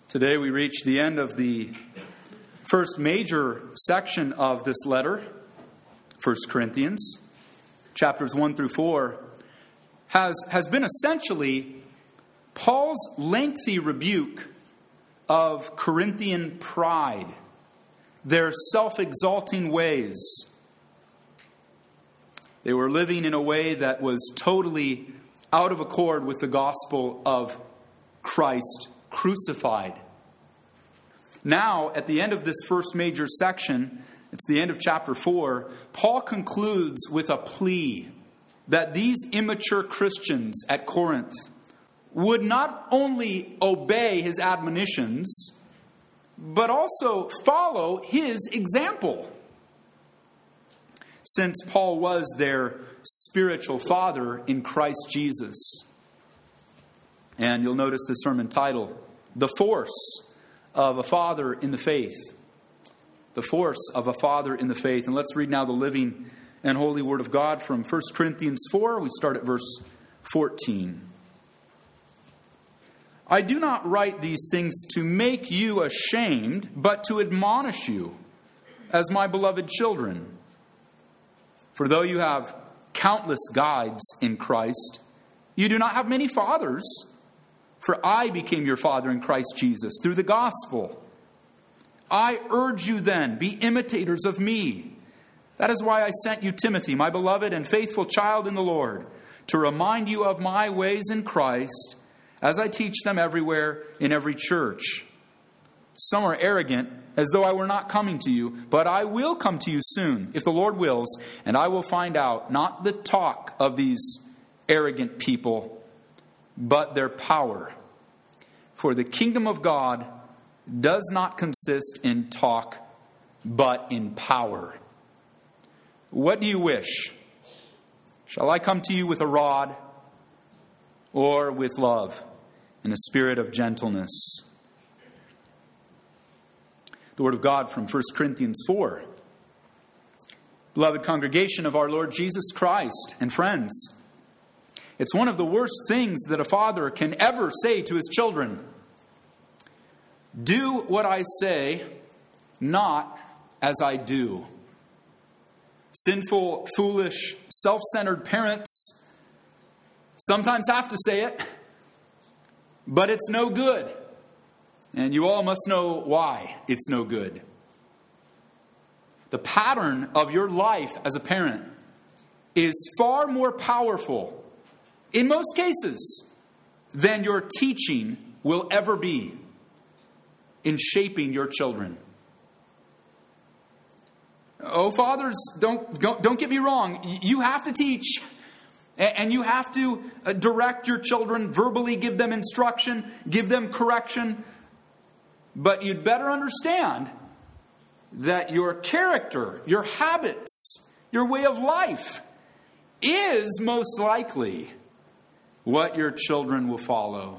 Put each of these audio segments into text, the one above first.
Today we reach the end of the first major section of this letter, 1 Corinthians. Chapters 1 through 4 has been essentially Paul's lengthy rebuke of Corinthian pride, their self-exalting ways. They were living in a way that was totally out of accord with the gospel of Christ crucified. Now, at the end of this first major section, it's the end of chapter 4, Paul concludes with a plea that these immature Christians at Corinth would not only obey his admonitions, but also follow his example. Since Paul was their spiritual father in Christ Jesus. And you'll notice the sermon title, The Force of a Father in the Faith. The force of a father in the faith. And let's read now the living and holy word of God from 1 Corinthians 4. We start at verse 14. I do not write these things to make you ashamed, but to admonish you as my beloved children. For though you have countless guides in Christ, you do not have many fathers. For I became your father in Christ Jesus through the gospel. I urge you then, be imitators of me. That is why I sent you Timothy, my beloved and faithful child in the Lord, to remind you of my ways in Christ, as I teach them everywhere in every church. Some are arrogant, as though I were not coming to you, but I will come to you soon, if the Lord wills, and I will find out not the talk of these arrogant people, but their power. For the kingdom of God does not consist in talk, but in power. What do you wish? Shall I come to you with a rod, or with love and a spirit of gentleness? The word of God from 1 Corinthians 4. Beloved congregation of our Lord Jesus Christ and friends, it's one of the worst things that a father can ever say to his children. Do what I say, not as I do. Sinful, foolish, self-centered parents sometimes have to say it, but it's no good. And you all must know why it's no good. The pattern of your life as a parent is far more powerful, in most cases, than your teaching will ever be in shaping your children. Oh, fathers, don't get me wrong. You have to teach, and you have to direct your children, verbally give them instruction, give them correction. But you'd better understand that your character, your habits, your way of life is most likely what your children will follow.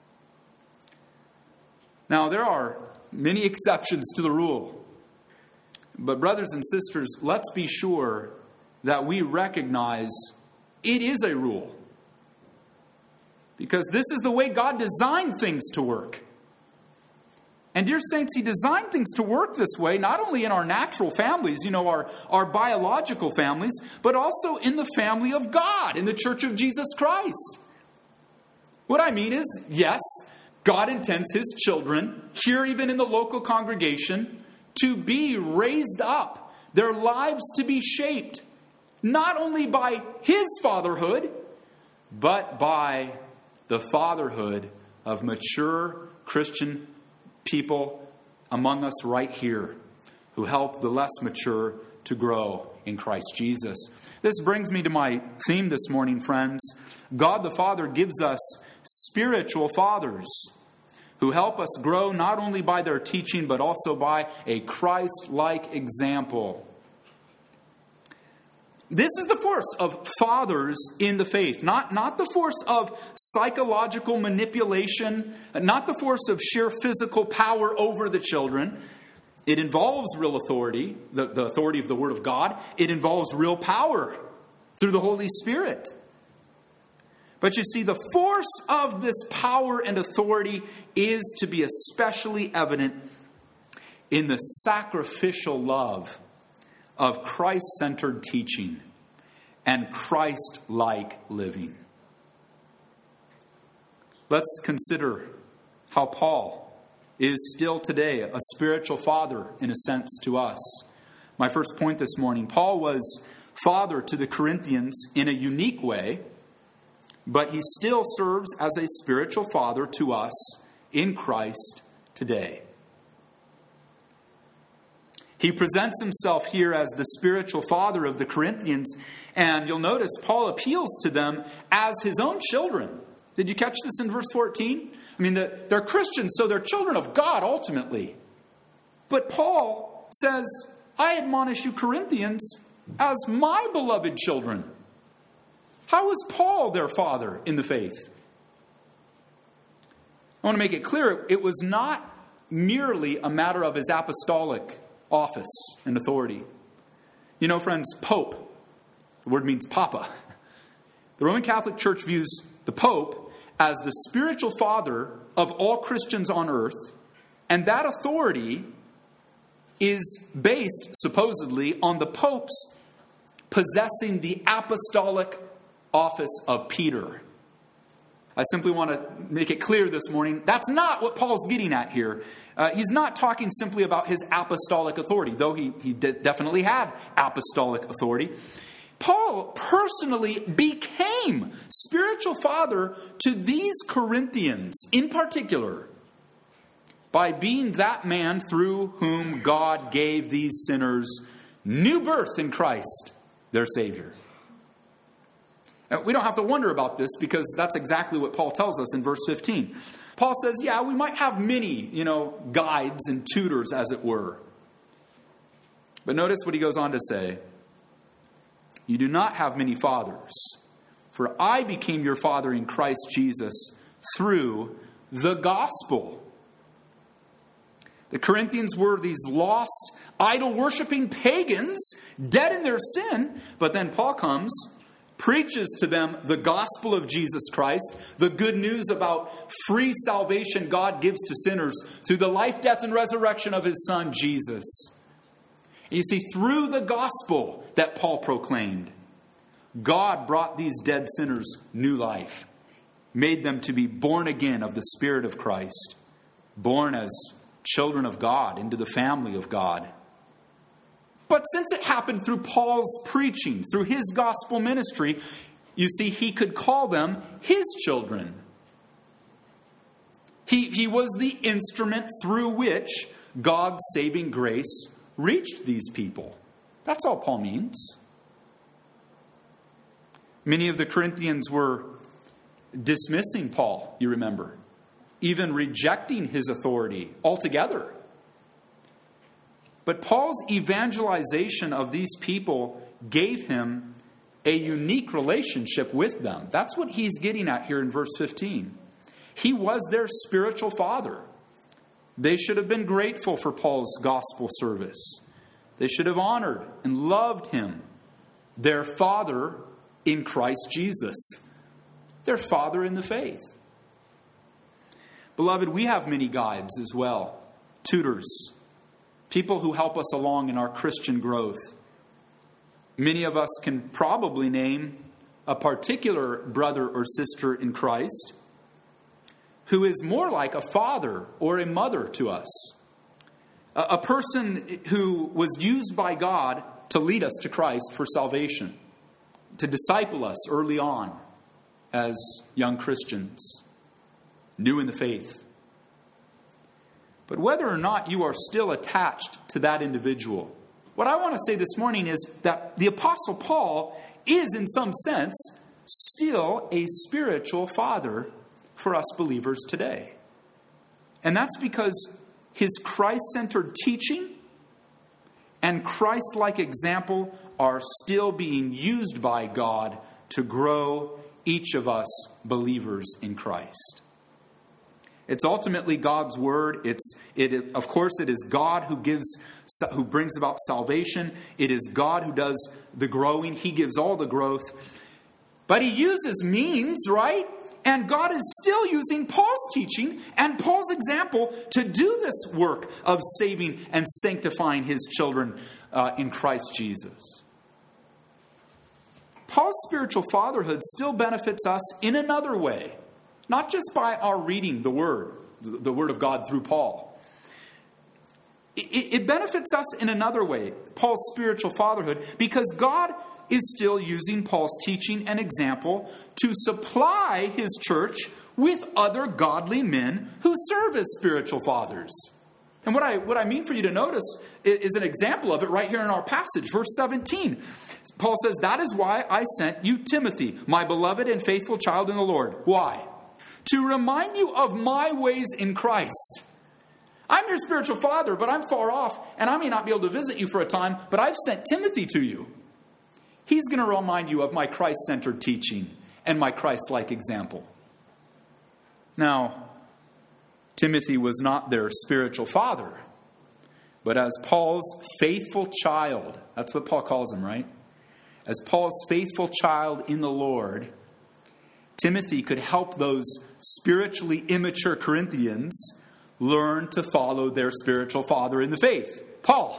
Now, there are many exceptions to the rule. But brothers and sisters, let's be sure that we recognize it is a rule. Because this is the way God designed things to work. And dear saints, He designed things to work this way, not only in our natural families, our biological families, but also in the family of God, in the Church of Jesus Christ. What I mean is, yes, God intends His children, here even in the local congregation, to be raised up, their lives to be shaped, not only by His fatherhood, but by the fatherhood of mature Christian people among us right here, who help the less mature to grow in Christ Jesus. This brings me to my theme this morning, friends. God the Father gives us spiritual fathers who help us grow not only by their teaching, but also by a Christ-like example. This is the force of fathers in the faith, not the force of psychological manipulation, not the force of sheer physical power over the children. It involves real authority, the authority of the Word of God. It involves real power through the Holy Spirit. But you see, the force of this power and authority is to be especially evident in the sacrificial love of Christ-centered teaching and Christ-like living. Let's consider how Paul is still today a spiritual father, in a sense, to us. My first point this morning, Paul was father to the Corinthians in a unique way, but he still serves as a spiritual father to us in Christ today. He presents himself here as the spiritual father of the Corinthians, and you'll notice Paul appeals to them as his own children. Did you catch this in verse 14? I mean, they're Christians, so they're children of God ultimately. But Paul says, I admonish you, Corinthians, as my beloved children. How is Paul their father in the faith? I want to make it clear, it was not merely a matter of his apostolic office and authority. You know, friends, Pope, the word means Papa. The Roman Catholic Church views the Pope as the spiritual father of all Christians on earth, and that authority is based, supposedly, on the Pope's possessing the apostolic office of Peter. I simply want to make it clear this morning, that's not what Paul's getting at here. He's not talking simply about his apostolic authority, though he definitely had apostolic authority. Paul personally became spiritual father to these Corinthians in particular by being that man through whom God gave these sinners new birth in Christ, their Savior. We don't have to wonder about this because that's exactly what Paul tells us in verse 15. Paul says, yeah, we might have many, guides and tutors, as it were. But notice what he goes on to say. You do not have many fathers, for I became your father in Christ Jesus through the gospel. The Corinthians were these lost, idol-worshiping pagans, dead in their sin. But then Paul comes, preaches to them the gospel of Jesus Christ, the good news about free salvation God gives to sinners through the life, death, and resurrection of his Son, Jesus. You see, through the gospel that Paul proclaimed, God brought these dead sinners new life, made them to be born again of the Spirit of Christ, born as children of God into the family of God. But since it happened through Paul's preaching, through his gospel ministry, you see, he could call them his children. He was the instrument through which God's saving grace reached these people. That's all Paul means. Many of the Corinthians were dismissing Paul, you remember, even rejecting his authority altogether. But Paul's evangelization of these people gave him a unique relationship with them. That's what he's getting at here in verse 15. He was their spiritual father. They should have been grateful for Paul's gospel service. They should have honored and loved him, their father in Christ Jesus, their father in the faith. Beloved, we have many guides as well, tutors, people who help us along in our Christian growth. Many of us can probably name a particular brother or sister in Christ who is more like a father or a mother to us. A person who was used by God to lead us to Christ for salvation, to disciple us early on as young Christians, new in the faith. But whether or not you are still attached to that individual, what I want to say this morning is that the Apostle Paul is, in some sense, still a spiritual father for us believers today. And that's because his Christ-centered teaching and Christ-like example are still being used by God to grow each of us believers in Christ. It's ultimately God's word. Of course, it is God who brings about salvation. It is God who does the growing. He gives all the growth. But he uses means, right? And God is still using Paul's teaching and Paul's example to do this work of saving and sanctifying his children in Christ Jesus. Paul's spiritual fatherhood still benefits us in another way, not just by our reading the Word of God through Paul. It benefits us in another way, Paul's spiritual fatherhood, because God is still using Paul's teaching and example to supply his church with other godly men who serve as spiritual fathers. And what I mean for you to notice is an example of it right here in our passage, verse 17. Paul says, "That is why I sent you Timothy, my beloved and faithful child in the Lord." Why? "To remind you of my ways in Christ." I'm your spiritual father, but I'm far off, and I may not be able to visit you for a time, but I've sent Timothy to you. He's going to remind you of my Christ-centered teaching and my Christ-like example. Now, Timothy was not their spiritual father, but as Paul's faithful child, that's what Paul calls him, right? As Paul's faithful child in the Lord, Timothy could help those spiritually immature Corinthians learn to follow their spiritual father in the faith, Paul.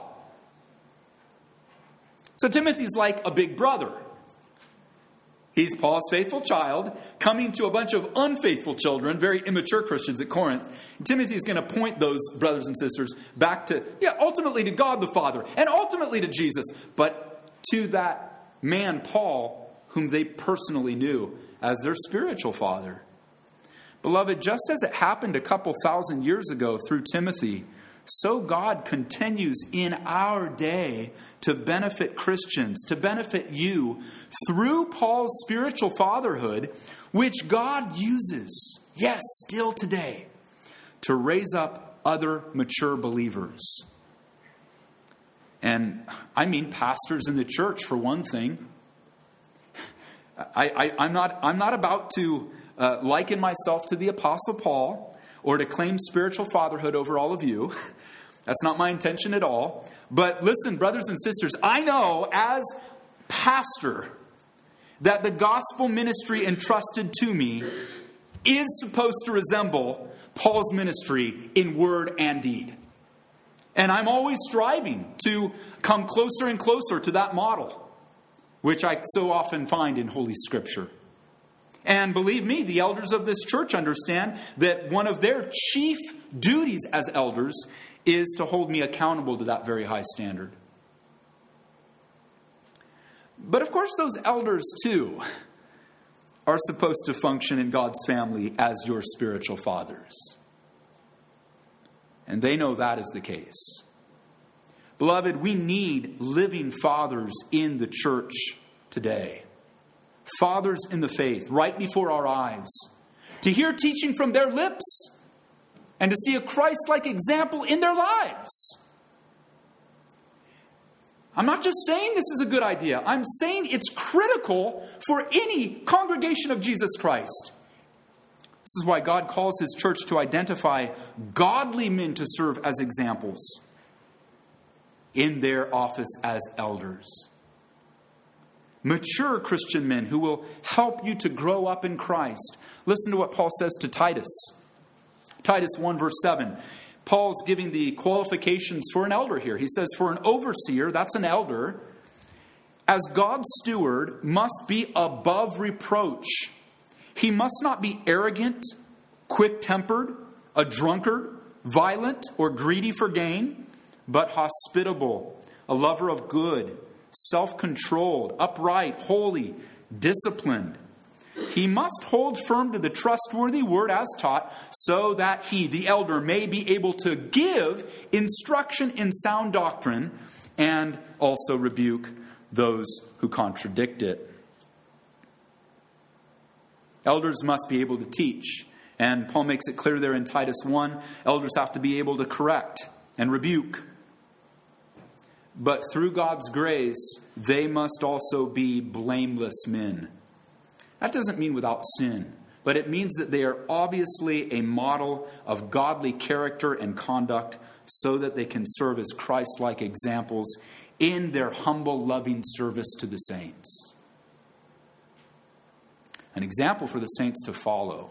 So Timothy's like a big brother. He's Paul's faithful child coming to a bunch of unfaithful children, very immature Christians at Corinth. And Timothy's going to point those brothers and sisters back to, ultimately to God the Father and ultimately to Jesus, but to that man, Paul, whom they personally knew as their spiritual father. Beloved, just as it happened a couple thousand years ago through Timothy, so God continues in our day to benefit Christians, to benefit you through Paul's spiritual fatherhood, which God uses, yes, still today, to raise up other mature believers. And I mean pastors in the church, for one thing. I'm not about to liken myself to the Apostle Paul or to claim spiritual fatherhood over all of you. That's not my intention at all. But listen, brothers and sisters, I know as pastor that the gospel ministry entrusted to me is supposed to resemble Paul's ministry in word and deed. And I'm always striving to come closer and closer to that model, which I so often find in Holy Scripture. And believe me, the elders of this church understand that one of their chief duties as elders is to hold me accountable to that very high standard. But of course, those elders too are supposed to function in God's family as your spiritual fathers. And they know that is the case. Beloved, we need living fathers in the church today. Fathers in the faith, right before our eyes. To hear teaching from their lips and to see a Christ-like example in their lives. I'm not just saying this is a good idea. I'm saying it's critical for any congregation of Jesus Christ. This is why God calls His church to identify godly men to serve as examples in their office as elders. Mature Christian men who will help you to grow up in Christ. Listen to what Paul says to Titus. Titus 1 verse 7. Paul's giving the qualifications for an elder here. He says, for an overseer, that's an elder, as God's steward, must be above reproach. He must not be arrogant, quick-tempered, a drunkard, violent, or greedy for gain, but hospitable, a lover of good, self-controlled, upright, holy, disciplined. He must hold firm to the trustworthy word as taught, so that he, the elder, may be able to give instruction in sound doctrine and also rebuke those who contradict it. Elders must be able to teach. And Paul makes it clear there in Titus 1, elders have to be able to correct and rebuke. But through God's grace, they must also be blameless men. That doesn't mean without sin, but it means that they are obviously a model of godly character and conduct so that they can serve as Christ-like examples in their humble, loving service to the saints. an example for the saints to follow.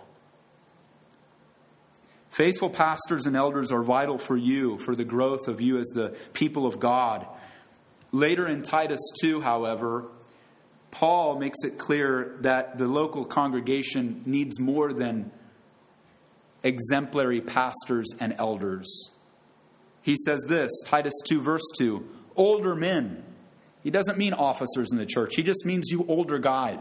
Faithful pastors and elders are vital for you, for the growth of you as the people of God. Later in Titus 2, however, Paul makes it clear that the local congregation needs more than exemplary pastors and elders. He says this, Titus 2, verse 2, older men. He doesn't mean officers in the church. He just means you older guys.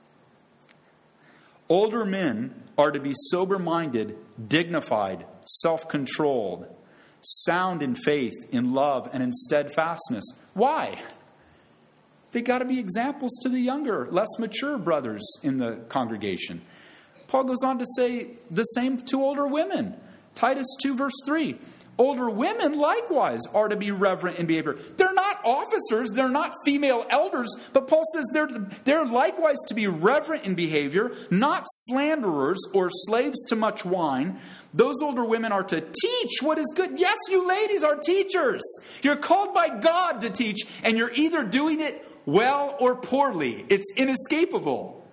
Older men are to be sober-minded, dignified, self-controlled, sound in faith, in love, and in steadfastness. Why? They got to be examples to the younger, less mature brothers in the congregation. Paul goes on to say the same to older women. Titus 2, verse 3. Older women likewise are to be reverent in behavior. They're not officers, they're not female elders, but Paul says they're likewise to be reverent in behavior, not slanderers or slaves to much wine. Those older women are to teach what is good. Yes, you ladies are teachers. You're called by God to teach, and you're either doing it well or poorly. It's inescapable.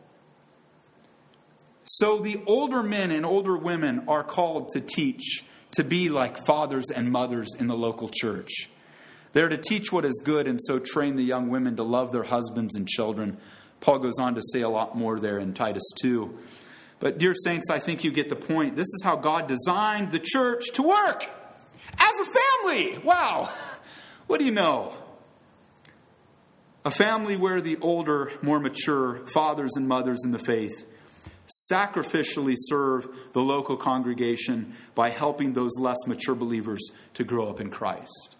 So the older men and older women are called to teach, to be like fathers and mothers in the local church. They're to teach what is good and so train the young women to love their husbands and children. Paul goes on to say a lot more there in Titus 2. But dear saints, I think you get the point. This is how God designed the church to work. As a family. Wow. What do you know? A family where the older, more mature fathers and mothers in the faith sacrificially serve the local congregation by helping those less mature believers to grow up in Christ.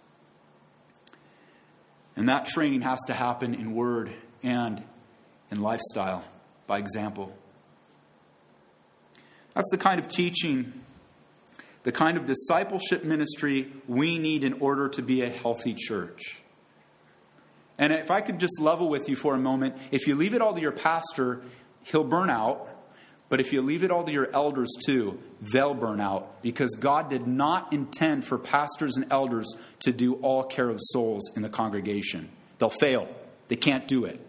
And that training has to happen in word and in lifestyle, by example. That's the kind of teaching, the kind of discipleship ministry we need in order to be a healthy church. And if I could just level with you for a moment, if you leave it all to your pastor, he'll burn out. But if you leave it all to your elders too, they'll burn out. Because God did not intend for pastors and elders to do all care of souls in the congregation. They'll fail. They can't do it.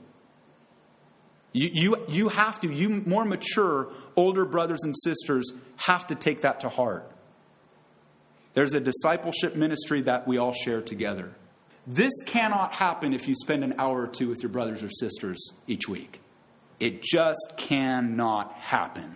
You have to, you more mature, older brothers and sisters have to take that to heart. There's a discipleship ministry that we all share together. This cannot happen if you spend an hour or two with your brothers or sisters each week. It just cannot happen.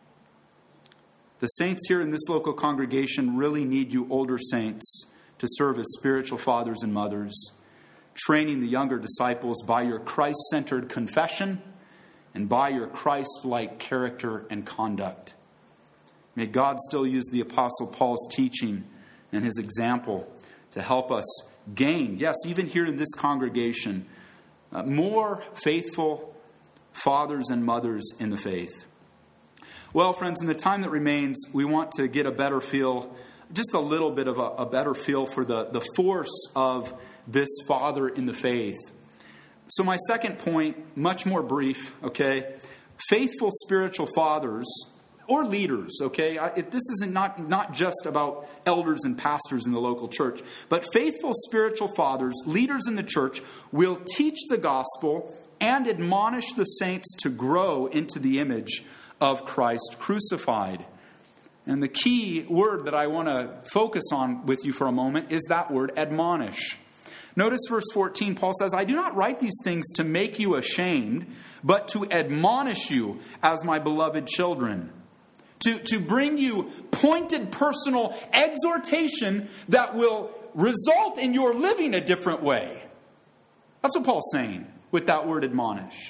The saints here in this local congregation really need you older saints to serve as spiritual fathers and mothers, training the younger disciples by your Christ-centered confession and by your Christ-like character and conduct. May God still use the Apostle Paul's teaching and his example to help us gain, yes, even here in this congregation, more faithful fathers and mothers in the faith. Well, friends, in the time that remains, we want to get a better feel, just a little bit of a better feel for the force of this father in the faith. So my second point, much more brief, okay? Faithful spiritual fathers or leaders, okay? This isn't not just about elders and pastors in the local church, but faithful spiritual fathers, leaders in the church, will teach the gospel and admonish the saints to grow into the image of Christ crucified. And the key word that I want to focus on with you for a moment is that word admonish. Notice verse 14, Paul says, I do not write these things to make you ashamed, but to admonish you as my beloved children. To bring you pointed personal exhortation that will result in your living a different way. That's what Paul's saying with that word admonish.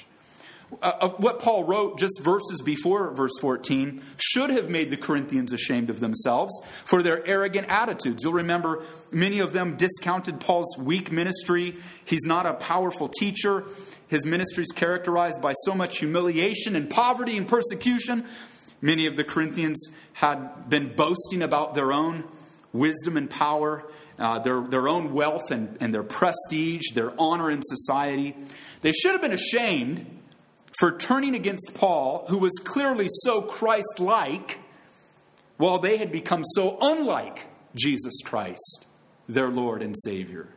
What Paul wrote just verses before verse 14 should have made the Corinthians ashamed of themselves for their arrogant attitudes. You'll remember many of them discounted Paul's weak ministry. He's not a powerful teacher. His ministry is characterized by so much humiliation and poverty and persecution. Many of the Corinthians had been boasting about their own wisdom and power, their own wealth and their prestige, their honor in society. They should have been ashamed for turning against Paul, who was clearly so Christ-like, while they had become so unlike Jesus Christ, their Lord and Savior.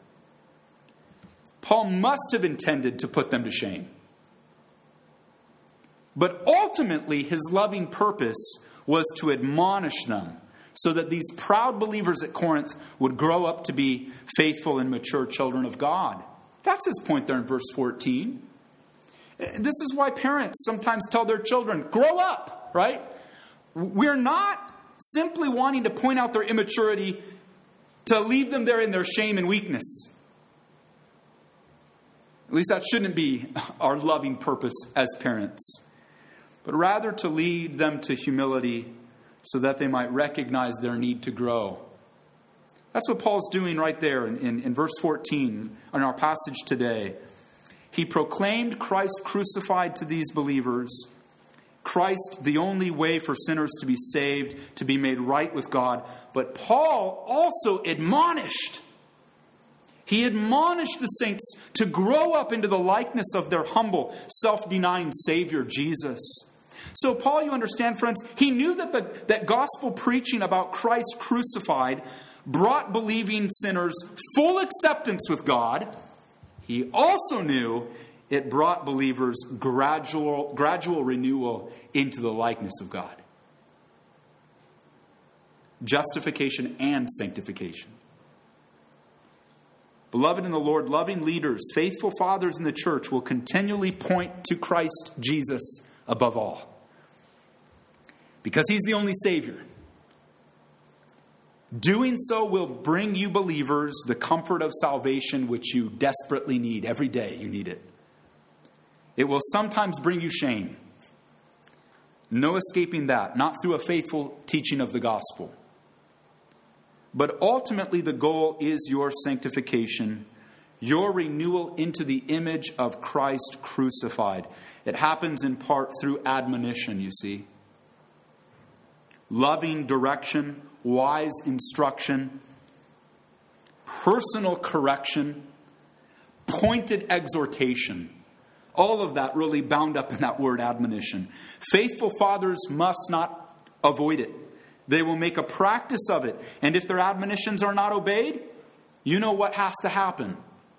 Paul must have intended to put them to shame. But ultimately, his loving purpose was to admonish them so that these proud believers at Corinth would grow up to be faithful and mature children of God. That's his point there in verse 14. This is why parents sometimes tell their children, grow up, right? We're not simply wanting to point out their immaturity to leave them there in their shame and weakness. At least that shouldn't be our loving purpose as parents. But rather to lead them to humility so that they might recognize their need to grow. That's what Paul's doing right there in verse 14 in our passage today. He proclaimed Christ crucified to these believers. Christ, the only way for sinners to be saved, to be made right with God. But Paul also admonished. He admonished the saints to grow up into the likeness of their humble, self-denying Savior, Jesus. So Paul, you understand, friends, he knew that gospel preaching about Christ crucified brought believing sinners full acceptance with God. He also knew it brought believers gradual renewal into the likeness of God. Justification and sanctification. Beloved in the Lord, loving leaders, faithful fathers in the church will continually point to Christ Jesus above all. Because he's the only Savior. Doing so will bring you believers the comfort of salvation which you desperately need. Every day you need it. It will sometimes bring you shame. No escaping that. Not through a faithful teaching of the gospel. But ultimately the goal is your sanctification. Your renewal into the image of Christ crucified. It happens in part through admonition, you see. Loving direction, wise instruction, personal correction, pointed exhortation. All of that really bound up in that word admonition. Faithful fathers must not avoid it. They will make a practice of it. And if their admonitions are not obeyed, you know what has to happen.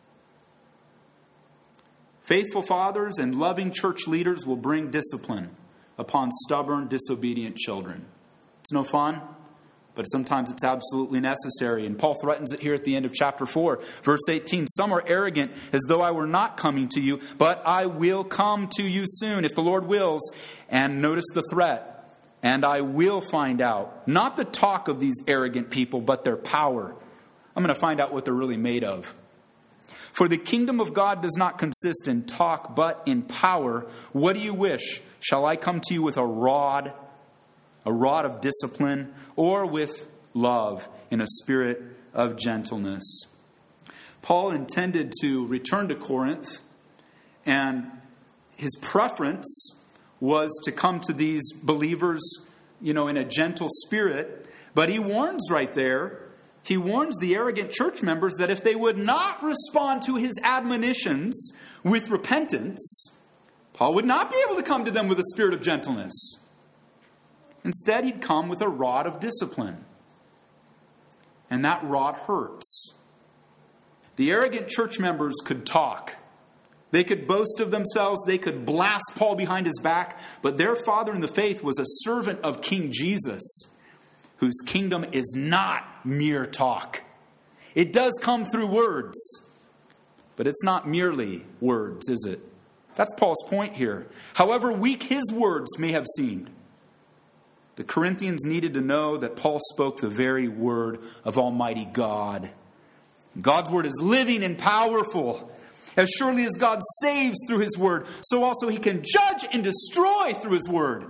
Faithful fathers and loving church leaders will bring discipline upon stubborn, disobedient children. It's no fun, but sometimes it's absolutely necessary. And Paul threatens it here at the end of chapter 4, verse 18. Some are arrogant as though I were not coming to you, but I will come to you soon if the Lord wills. And notice the threat. And I will find out, not the talk of these arrogant people, but their power. I'm going to find out what they're really made of. For the kingdom of God does not consist in talk, but in power. What do you wish? Shall I come to you with a rod of discipline, or with love in a spirit of gentleness? Paul intended to return to Corinth, and his preference was to come to these believers, in a gentle spirit. But he warns right there, he warns the arrogant church members that if they would not respond to his admonitions with repentance, Paul would not be able to come to them with a spirit of gentleness. Instead, he'd come with a rod of discipline. And that rod hurts. The arrogant church members could talk. They could boast of themselves. They could blast Paul behind his back. But their father in the faith was a servant of King Jesus, whose kingdom is not mere talk. It does come through words, but it's not merely words, is it? That's Paul's point here. However weak his words may have seemed, the Corinthians needed to know that Paul spoke the very word of Almighty God. God's word is living and powerful. As surely as God saves through his word, so also he can judge and destroy through his word.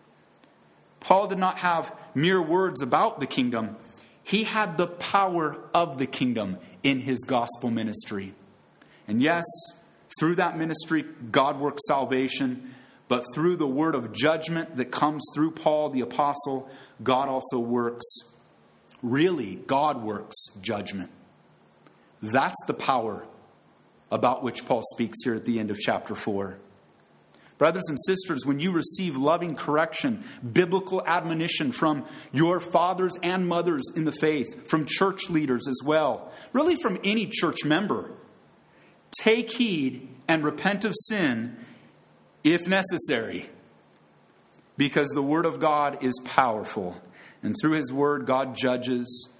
Paul did not have mere words about the kingdom. He had the power of the kingdom in his gospel ministry. And yes, through that ministry, God works salvation. But through the word of judgment that comes through Paul the apostle, God also works, God works judgment. That's the power about which Paul speaks here at the end of chapter 4. Brothers and sisters, when you receive loving correction, biblical admonition from your fathers and mothers in the faith, from church leaders as well, really from any church member, take heed and repent of sin if necessary. because the Word of God is powerful. And through His Word, God judges.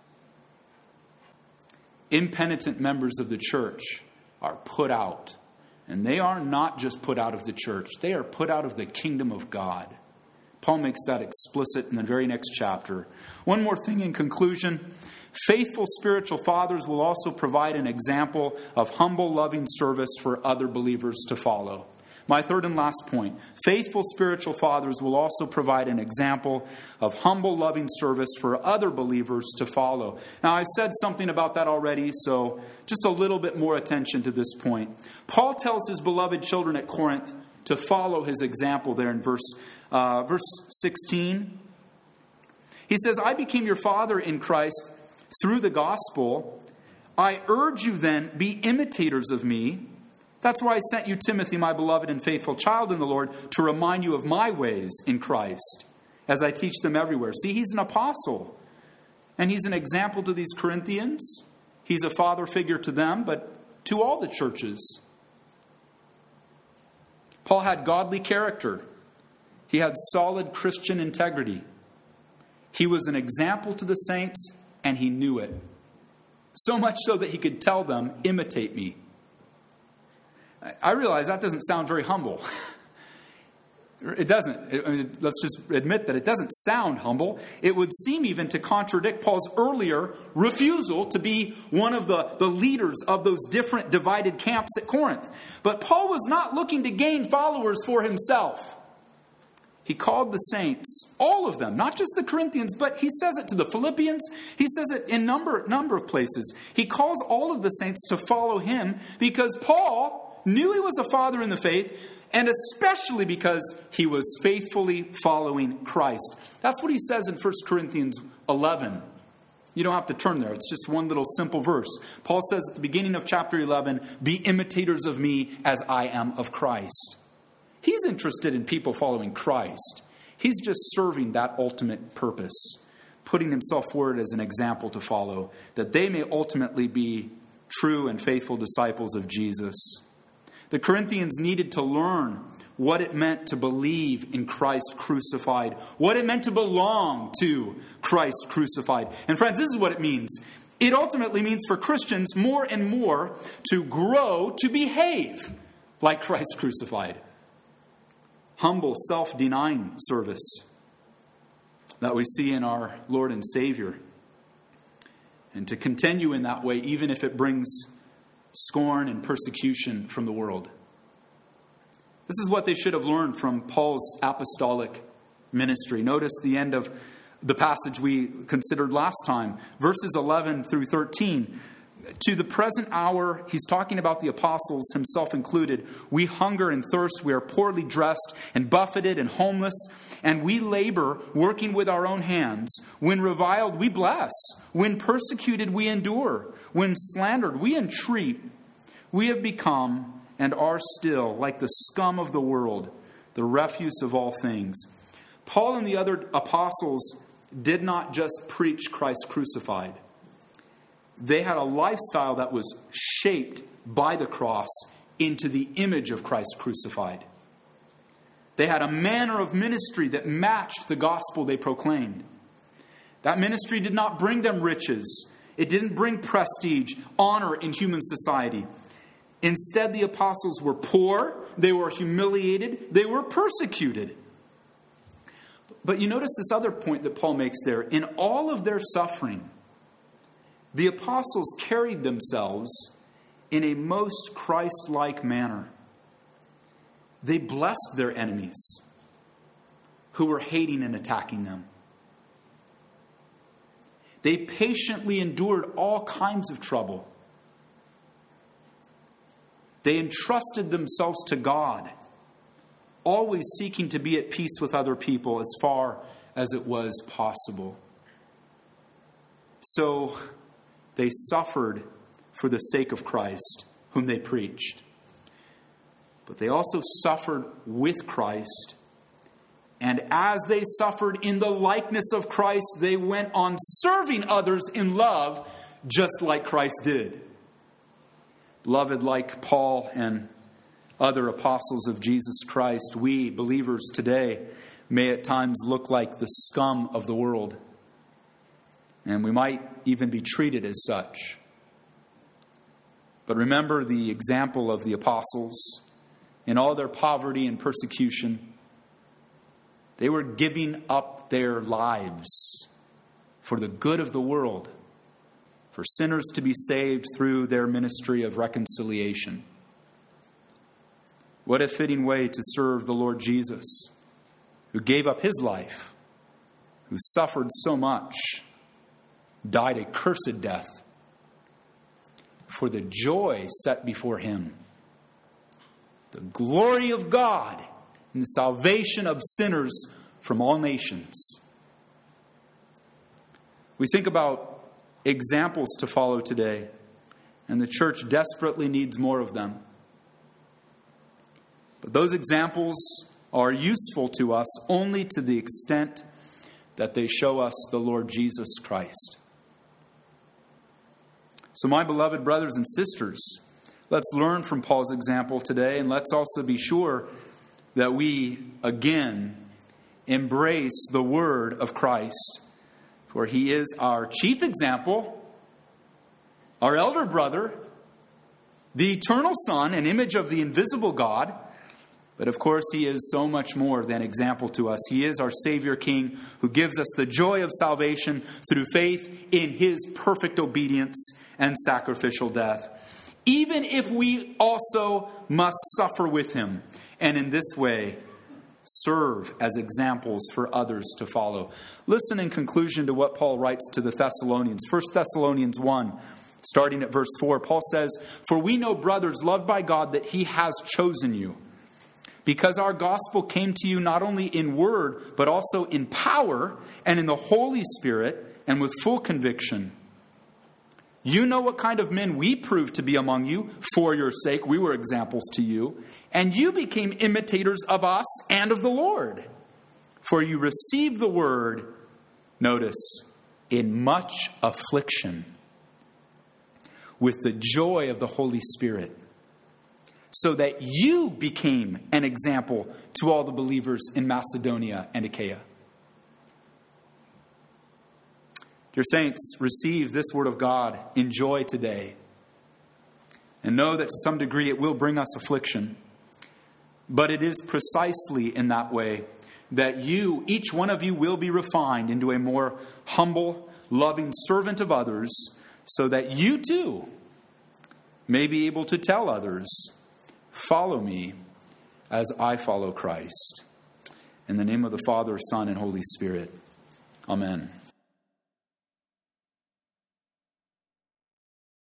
Impenitent members of the church are put out. And they are not just put out of the church. They are put out of the kingdom of God. Paul makes that explicit in the very next chapter. One more thing in conclusion. Faithful spiritual fathers will also provide an example of humble, loving service for other believers to follow. My third and last point. Faithful spiritual fathers will also provide an example of humble, loving service for other believers to follow. Now, I said something about that already, so just a little bit more attention to this point. Paul tells his beloved children at Corinth to follow his example there in verse 16. He says, I became your father in Christ through the gospel. I urge you then, be imitators of me. That's why I sent you Timothy, my beloved and faithful child in the Lord, to remind you of my ways in Christ, as I teach them everywhere. See, he's an apostle, and he's an example to these Corinthians. He's a father figure to them, but to all the churches. Paul had godly character. He had solid Christian integrity. He was an example to the saints, and he knew it. So much so that he could tell them, imitate me. I realize that doesn't sound very humble. It doesn't. Let's just admit that it doesn't sound humble. It would seem even to contradict Paul's earlier refusal to be one of the leaders of those different divided camps at Corinth. But Paul was not looking to gain followers for himself. He called the saints, all of them, not just the Corinthians, but he says it to the Philippians. He says it in number of places. He calls all of the saints to follow him because Paul knew he was a father in the faith, and especially because he was faithfully following Christ. That's what he says in 1 Corinthians 11. You don't have to turn there. It's just one little simple verse. Paul says at the beginning of chapter 11, be imitators of me as I am of Christ. He's interested in people following Christ. He's just serving that ultimate purpose, putting himself forward as an example to follow, that they may ultimately be true and faithful disciples of Jesus. The Corinthians needed to learn what it meant to believe in Christ crucified, what it meant to belong to Christ crucified. And friends, this is what it means. It ultimately means for Christians more and more to grow to behave like Christ crucified. Humble, self-denying service that we see in our Lord and Savior. And to continue in that way, even if it brings scorn and persecution from the world. This is what they should have learned from Paul's apostolic ministry. Notice the end of the passage we considered last time, verses 11 through 13. To the present hour, he's talking about the apostles, himself included. We hunger and thirst, we are poorly dressed and buffeted and homeless, and we labor, working with our own hands. When reviled, we bless. When persecuted, we endure. When slandered, we entreat. We have become and are still like the scum of the world, the refuse of all things. Paul and the other apostles did not just preach Christ crucified. They had a lifestyle that was shaped by the cross into the image of Christ crucified. They had a manner of ministry that matched the gospel they proclaimed. That ministry did not bring them riches. It didn't bring prestige, honor in human society. Instead, the apostles were poor, they were humiliated, they were persecuted. But you notice this other point that Paul makes there. In all of their suffering, the apostles carried themselves in a most Christ-like manner. They blessed their enemies who were hating and attacking them. They patiently endured all kinds of trouble. They entrusted themselves to God, always seeking to be at peace with other people as far as it was possible. So they suffered for the sake of Christ, whom they preached. But they also suffered with Christ. And as they suffered in the likeness of Christ, they went on serving others in love, just like Christ did. Beloved, like Paul and other apostles of Jesus Christ, we, believers today, may at times look like the scum of the world. And we might even be treated as such. But remember the example of the apostles. In all their poverty and persecution, they were giving up their lives for the good of the world, for sinners to be saved through their ministry of reconciliation. What a fitting way to serve the Lord Jesus, who gave up his life, who suffered so much, died a cursed death, for the joy set before him. The glory of God in the salvation of sinners from all nations. We think about examples to follow today, and the church desperately needs more of them. But those examples are useful to us only to the extent that they show us the Lord Jesus Christ. So, my beloved brothers and sisters, let's learn from Paul's example today, and let's also be sure that we, again, embrace the word of Christ. For he is our chief example, our elder brother, the eternal Son, an image of the invisible God. But of course, he is so much more than example to us. He is our Savior King who gives us the joy of salvation through faith in his perfect obedience and sacrificial death. Even if we also must suffer with him, and in this way serve as examples for others to follow. Listen in conclusion to what Paul writes to the Thessalonians. 1 Thessalonians 1, starting at verse 4, Paul says, "For we know, brothers, loved by God, that he has chosen you, because our gospel came to you not only in word, but also in power and in the Holy Spirit and with full conviction. You know what kind of men we proved to be among you for your sake. We were examples to you. And you became imitators of us and of the Lord. For you received the word," notice, "in much affliction, with the joy of the Holy Spirit, so that you became an example to all the believers in Macedonia and Achaia." Dear saints, receive this word of God in joy today. And know that to some degree it will bring us affliction. But it is precisely in that way that you, each one of you, will be refined into a more humble, loving servant of others, so that you too may be able to tell others, "Follow me as I follow Christ." In the name of the Father, Son, and Holy Spirit. Amen.